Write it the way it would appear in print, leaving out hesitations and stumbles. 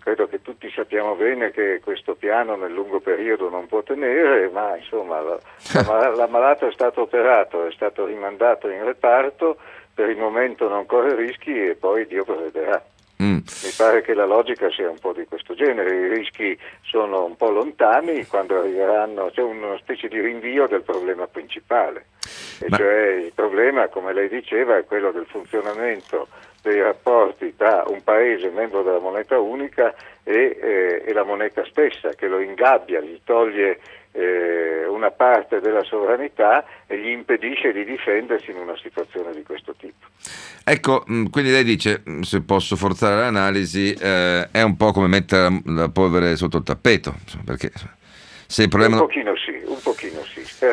credo che tutti sappiamo bene che questo piano nel lungo periodo non può tenere, ma insomma l'ammalato è stato operato, è stato rimandato in reparto, per il momento non corre rischi e poi Dio provvederà. Mi pare che la logica sia un po' di questo genere, i rischi sono un po' lontani, quando arriveranno c'è una specie di rinvio del problema principale, cioè il problema, come lei diceva, è quello del funzionamento dei rapporti tra un paese membro della moneta unica e la moneta stessa, che lo ingabbia, gli toglie una parte della sovranità e gli impedisce di difendersi in una situazione di questo tipo. Ecco, quindi lei dice, se posso forzare l'analisi, è un po' come mettere la polvere sotto il tappeto, perché se il problema... Un pochino sì.